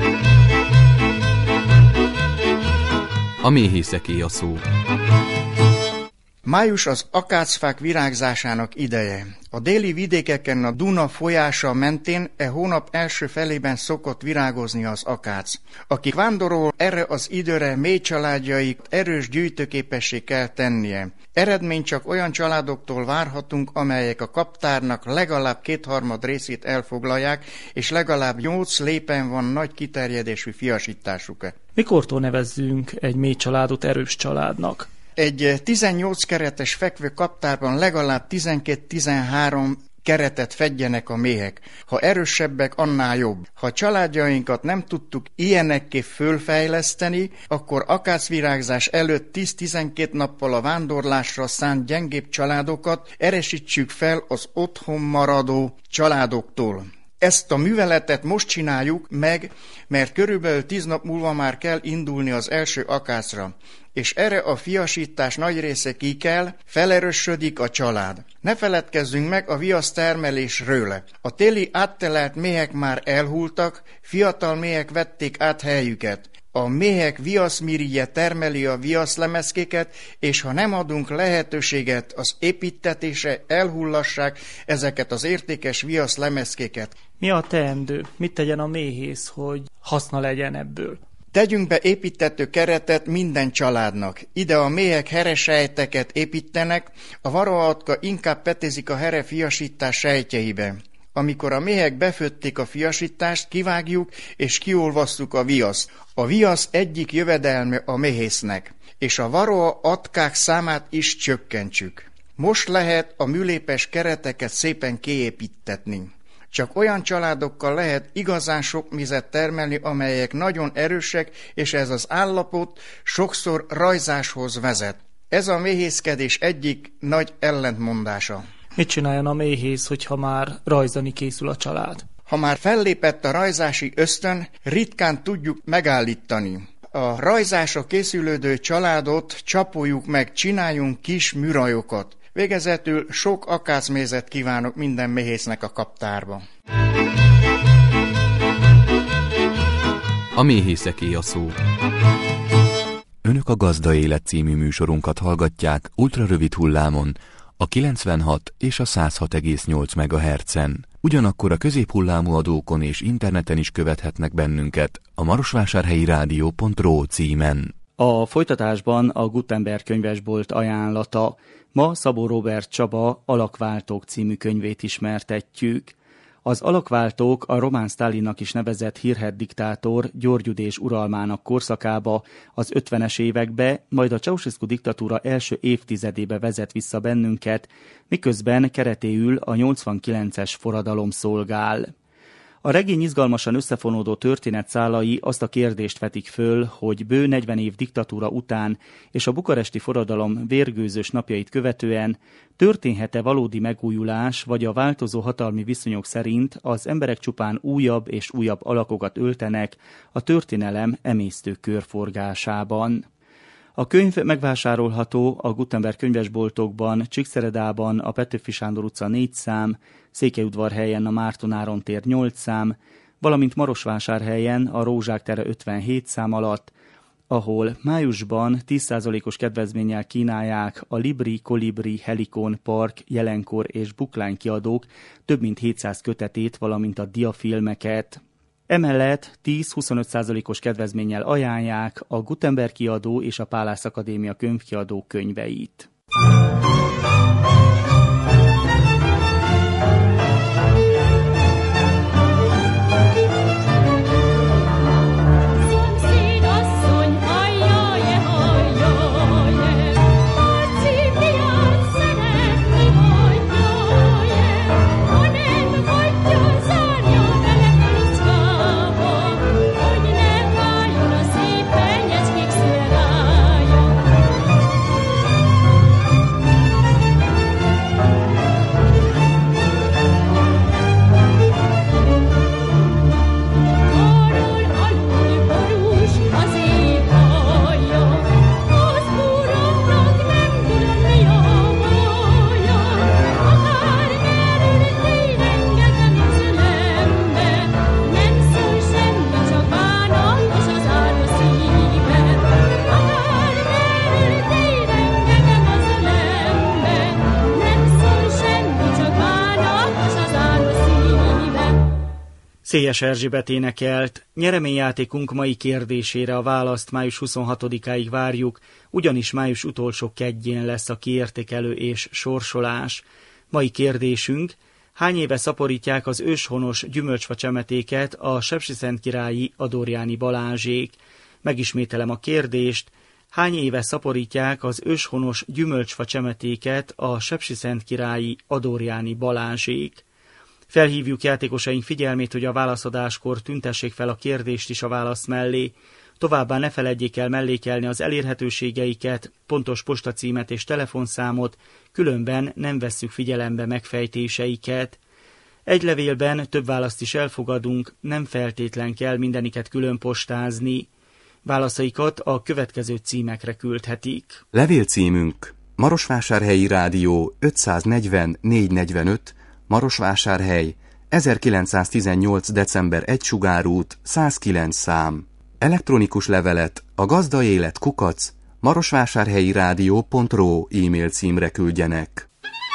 A méhészeké a szó. Május az akácfák virágzásának ideje. A déli vidékeken a Duna folyása mentén hónap első felében szokott virágozni az akác. Akik vándorol erre az időre, mély családjaik erős gyűjtőképessé kell tennie. Eredmény csak olyan családoktól várhatunk, amelyek a kaptárnak legalább 2/3 részét elfoglalják, és legalább 8 lépen van nagy kiterjedésű fiasításuk. Mikortól nevezzünk egy mély családot erős családnak? Egy 18 keretes fekvő kaptárban legalább 12-13 keretet fedjenek a méhek. Ha erősebbek, annál jobb. Ha családjainkat nem tudtuk ilyenekké fölfejleszteni, akkor akácvirágzás előtt 10-12 nappal a vándorlásra szánt gyengébb családokat erősítsük fel az otthon maradó családoktól. Ezt a műveletet most csináljuk meg, mert körülbelül 10 nap múlva már kell indulni az első akácra, és erre a fiasítás nagy része kikel, felerősödik a család. Ne feledkezzünk meg a viasztermelésről. A téli áttelelt méhek már elhultak, fiatal méhek vették át helyüket. A méhek viaszmirigye termeli a viaszlemezkéket, és ha nem adunk lehetőséget az építtetésre, elhullassák ezeket az értékes viaszlemezkéket. Mi a teendő? Mit tegyen a méhész, hogy haszna legyen ebből? Tegyünk be építtető keretet minden családnak. Ide a méhek heresejteket építenek, a varroatka inkább petézik a here fiasítás sejtjeibe. Amikor a méhek befőtték a fiasítást, kivágjuk és kiolvasszuk a viaszt. A viasz egyik jövedelme a méhésznek, és a varroa atkák számát is csökkentsük. Most lehet a műlépes kereteket szépen kiépítetni. Csak olyan családokkal lehet igazán sok mizet termelni, amelyek nagyon erősek, és ez az állapot sokszor rajzáshoz vezet. Ez a méhészkedés egyik nagy ellentmondása. Mit csináljon a méhész, hogyha már rajzani készül a család? Ha már fellépett a rajzási ösztön, ritkán tudjuk megállítani. A rajzásra készülődő családot csapoljuk meg, csináljunk kis műrajokat. Végezetül sok akácmézet kívánok minden méhésznek a kaptárba. A méhészeké a szó. Önök a Gazda Élet című műsorunkat hallgatják ultrarövid hullámon, a 96 és a 106,8 MHz-en. Ugyanakkor a középhullámú adókon és interneten is követhetnek bennünket a marosvásárhelyi rádió.ro címen. A folytatásban a Gutenberg könyvesbolt ajánlata. Ma Szabó Róbert Csaba Alakváltók című könyvét ismertetjük. Az alakváltók a román Sztálinnak is nevezett hírhedt diktátor György Udés uralmának korszakába, az 50-es évekbe, majd a Ceausescu diktatúra első évtizedébe vezet vissza bennünket, miközben keretéül a 89-es forradalom szolgál. A regény izgalmasan összefonódó történetszálai azt a kérdést vetik föl, hogy bő 40 év diktatúra után és a bukaresti forradalom vérgőzös napjait követően történhet-e valódi megújulás, vagy a változó hatalmi viszonyok szerint az emberek csupán újabb és újabb alakokat öltenek a történelem emésztő körforgásában. A könyv megvásárolható a Gutenberg könyvesboltokban, Csíkszeredában, a Petőfi Sándor utca 4 szám, Székelyudvarhelyen a Márton Áron tér 8 szám, valamint Marosvásárhelyen a Rózsák tere 57 szám alatt, ahol májusban 10%-os kedvezménnyel kínálják a Libri, Kolibri, Helikon, Park, Jelenkor és Bookline kiadók több mint 700 kötetét, valamint a diafilmeket. Emellett 10-25%-os kedvezménnyel ajánlják a Gutenberg kiadó és a Pálász Akadémia könyvkiadó könyveit. Szélyes Erzsébet énekelt. Nyereményjátékunk mai kérdésére a választ május 26-áig várjuk, ugyanis május utolsó kedjén lesz a kiértékelő és sorsolás. Mai kérdésünk: hány éve szaporítják az őshonos gyümölcsfa csemetéket a sepsiszentkirályi Adorjáni Balázsék? Megismételem a kérdést: hány éve szaporítják az őshonos gyümölcsfa csemetéket a sepsiszentkirályi Adorjáni Balázsék? Felhívjuk játékosaink figyelmét, hogy a válaszadáskor tüntessék fel a kérdést is a válasz mellé. Továbbá ne feledjék el mellékelni az elérhetőségeiket, pontos postacímet és telefonszámot, különben nem vesszük figyelembe megfejtéseiket. Egy levélben több választ is elfogadunk, nem feltétlen kell mindeniket külön postázni. Válaszaikat a következő címekre küldhetik. Levélcímünk: Marosvásárhelyi Rádió 540 445, Marosvásárhely, 1918. december 1 Sugárút, 109 szám. Elektronikus levelet a gazdaélet@marosvásárhelyirádió.ro e-mail címre küldjenek.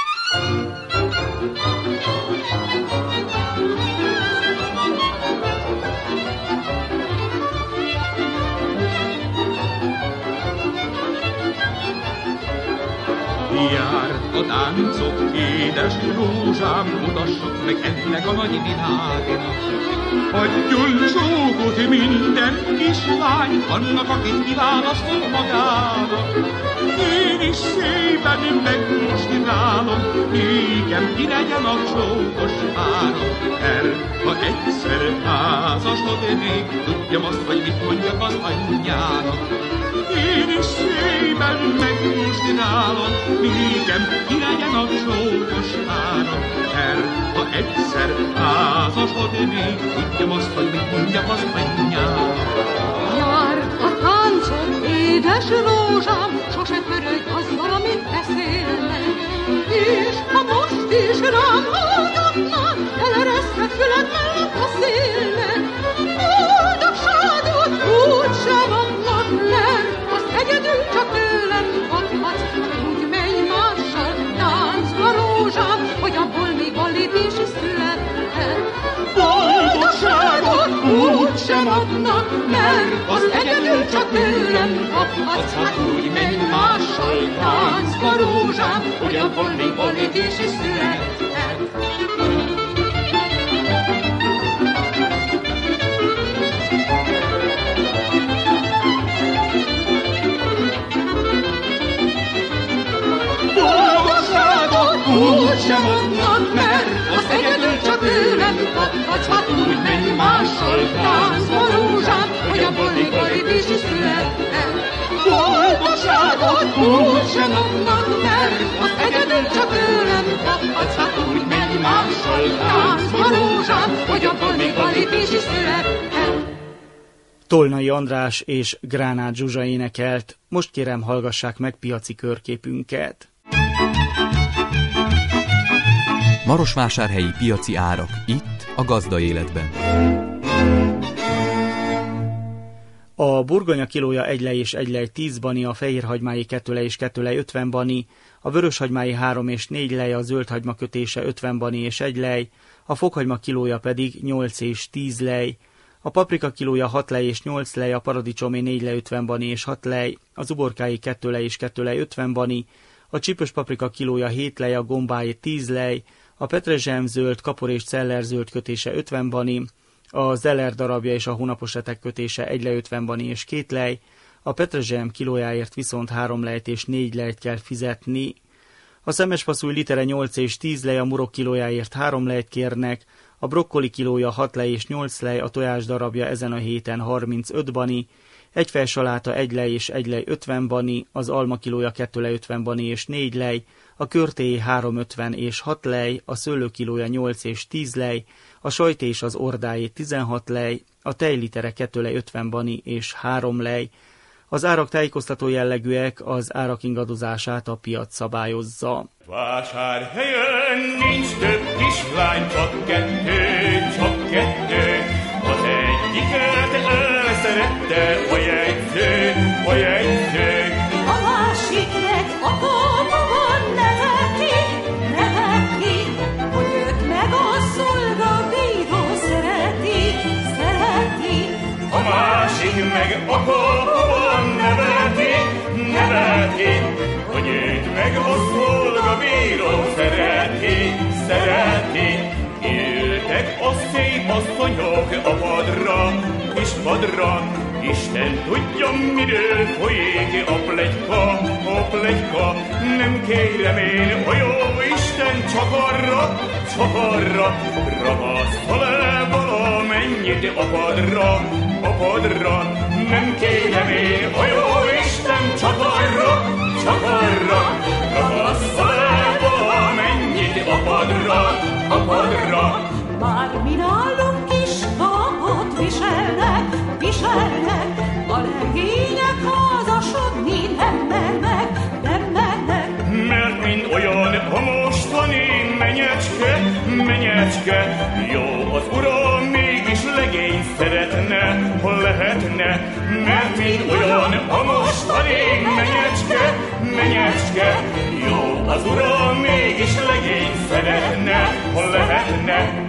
Járt a táncok, édes rózsám, mutassuk meg ennek a nagy világnak. Adjon csókot minden kislány, annak, akit kiválasztott magának. Én is szépen megmostinálom, nékem ki legyen a csókos áram. Ha egyszer házasodnék, tudjam azt, hogy mit mondjak az anyjának. Én is szépen megmostinálom, nékem ki legyen a csókos áram. Ha egyszer házasodnék, tudjam azt, hogy mit mondjak az anyjának. Járt a táncon, édes rózsám, sose törődj azzal, amit beszélnek. És ha most is rám hallgatnak, eleresztett füled mellett a szélnek. Boldogságot úgysem adnak, mert az egyedül csak tőlem kaphatsz. Úgy menj mással táncba, rózsám, hogy abból még a lépés is születhet. Boldogságot úgysem adnak, mert az egyedül csak tőlem kaphatsz. Hát úgy menj mással táncba, rózsám, hogy abból még a lépés is születhet. Úgysem adnak, mert az egyedül csak tőlem kaphatsz, hát úgy Lassan táncba rózsám, hogy abban még a lépés is születhet. Tolnai András és Gránát Zsuzsa énekelt, most kérem hallgassák meg piaci körképünket. Marosvásárhelyi piaci árak, itt a Gazda Életben. A burgonya kilója 1 lej és 1 lej 10 bani, a fehérhagymái 2 lej és 2 lej 50 bani, a vöröshagymái 3 és 4 lej, a zöldhagyma kötése 50 bani és 1 lej, a fokhagyma kilója pedig 8 és 10 lej, a paprika kilója 6 lej és 8 lej, a paradicsomé 4 lej 50 bani és 6 lej, az uborkái 2 lej és 2 lej 50 bani, a csípős paprika kilója 7 lej, a gombái 10 lej, a petrezselyemzöld, kapor és cellerzöld kötése 50 bani, a zeller darabja és a hónapos retek kötése 1 lej 50 bani és 2 lej, a petrezselyem kilójáért viszont 3 lejt és 4 lejt kell fizetni. A szemes faszúly litere 8 és 10 lej, a murok kilójáért 3 lejt kérnek, a brokkoli kilója 6 lej és 8 lej, a tojás darabja ezen a héten 35 bani, egy fej saláta 1 lej és 1 lej 50 bani, az alma kilója 2 lej 50 bani és 4 lej, a körtély 3,50 és 6 lej, a szőlő kilója 8 és 10 lej, a sajt és az ordáé 16 lej, a tejlitere 2 lej 50 bani és 3 lej. Az árak tájékoztató jellegűek, az árak ingadozását a piac szabályozza. Vásárhelyen nincs több kislány, csak kettő. Az egyiket elszerette a jegyző. A másik meg a kapuban neveti, hogy őt meg a szolgabíró szereti. A másik meg a kapuban neveti, hogy őt meg a szolgabíró szereti. Ültek a szép asszonyok a padra, kis padra, Isten tudja, miről folyik a pletyka. Nem kérem én, a jó Isten csak arra, ragassza le valamennyit a padra. Nem kérem én, a jó Isten csak arra, ragassza le valamennyit a padra. Bár mi nálunk is kapot viselnek, a legények házasodni nem mernek. Mert mind olyan a mostani menyecske, jó az uram mégis legény szeretne, ha lehetne. Mert mind olyan a mostani menyecske, jó az uram mégis legény szeretne, ha lehetne.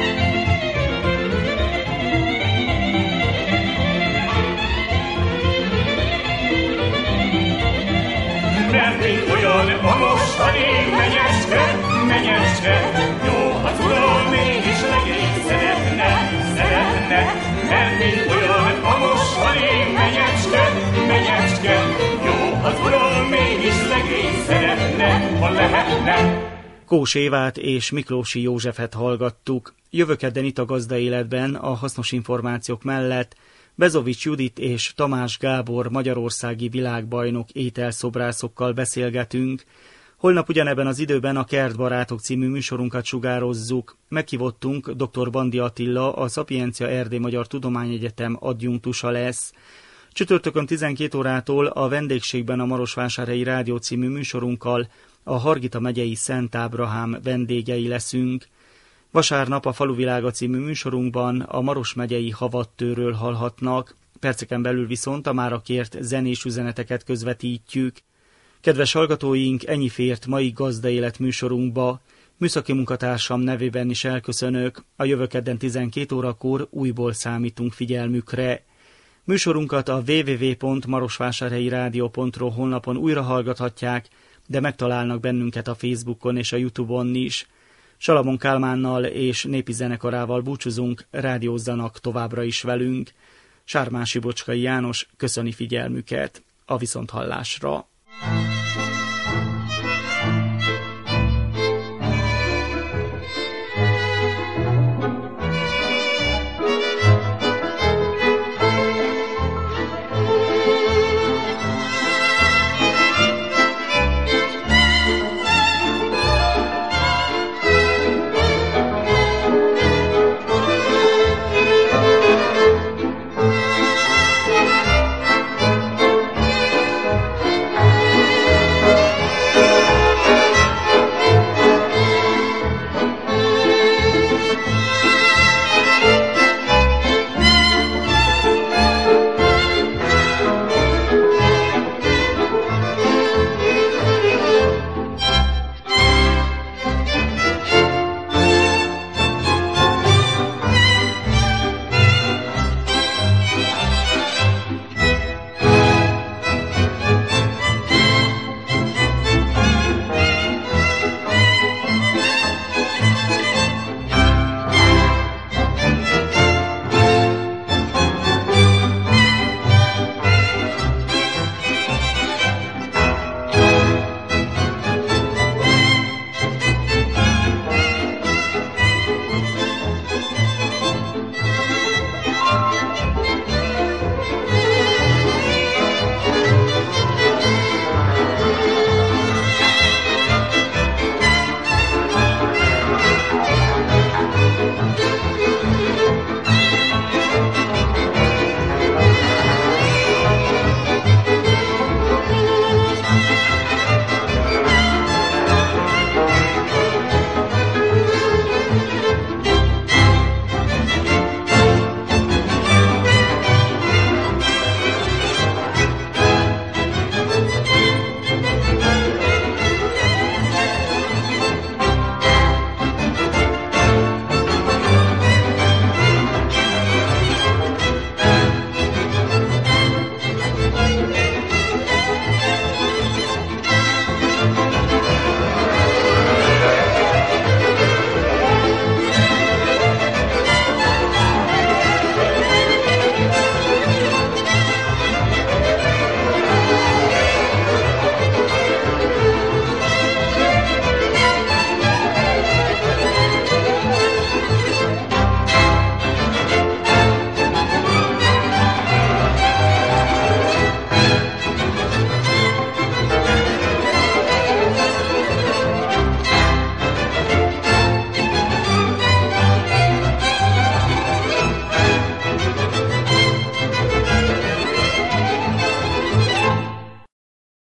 Mert mind olyan a mostani menyecske, jó az uram mégis legény szeretne. Mert mind olyan a mostani menyecske, jó az uram mégis legény szeretne, ha lehetne. Kós Évát és Miklósi Józsefet hallgattuk. Jövő kedden itt a Gazda Életben a hasznos információk mellett Bezovics Judit és Tamás Gábor magyarországi világbajnok ételszobrászokkal beszélgetünk. Holnap ugyanebben az időben a Kertbarátok című műsorunkat sugározzuk. Meghívottunk dr. Bandi Attila, a Szapiencia Erdély Magyar Tudományegyetem adjunktusa lesz. Csütörtökön 12 órától a vendégségben a Marosvásárhelyi Rádió című műsorunkkal a Hargita megyei Szent Ábrahám vendégei leszünk. Vasárnap a Faluvilága című műsorunkban a Maros megyei Havattőről hallhatnak, perceken belül viszont a mára kért zenés üzeneteket közvetítjük. Kedves hallgatóink, ennyi fért mai Gazda Élet műsorunkba. Műszaki munkatársam nevében is elköszönök, a jövő kedden 12 órakor újból számítunk figyelmükre. Műsorunkat a www.marosvásárhelyi-rádió.ro honlapon újra hallgathatják, de megtalálnak bennünket a Facebookon és a YouTube-on is. Salamon Kálmánnal és népi zenekarával búcsúzunk, rádiózzanak továbbra is velünk. Sármási Bocskai János köszöni figyelmüket, a viszonthallásra.